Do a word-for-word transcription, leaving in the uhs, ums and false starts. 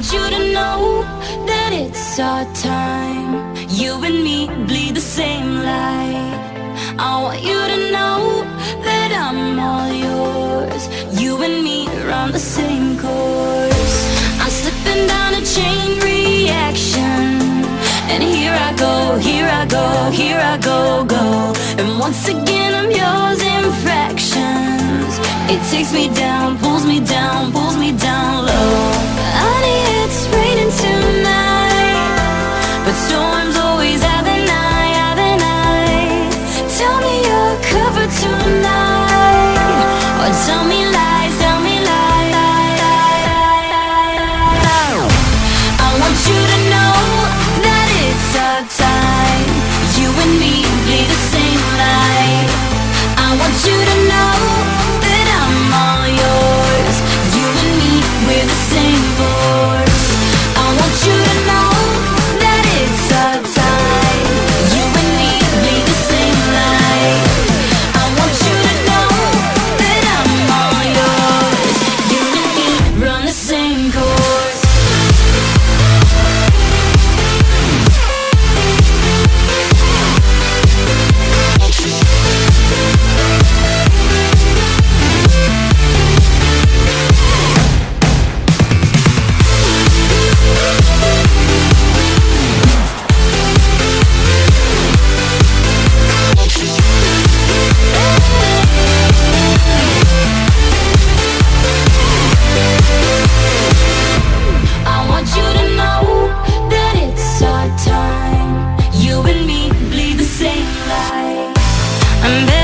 want you to know that it's our time. You and me bleed the same light. I want you to know that I'm all yours. You and me run the same course. I'm slipping down a chain reaction, and here I go, here I go, here I go, go. And once again I'm yours in fractions. It takes me down, pulls me down, pulls me down low. Honey, it's raining tonight, but storms always have an eye, have an eye. Tell me you're covered tonight, or tell me lies, tell me lies. I want you to know that it's our time. You and me bleed the same light. I want you to know that I'm all yours. You and me, we're the same force. I want you to know that it's our time. You and me bleed the same light. I want you to know that I'm all yours. You and me run the same course. I want you to know that it's our time. You and me bleed the same light. I'm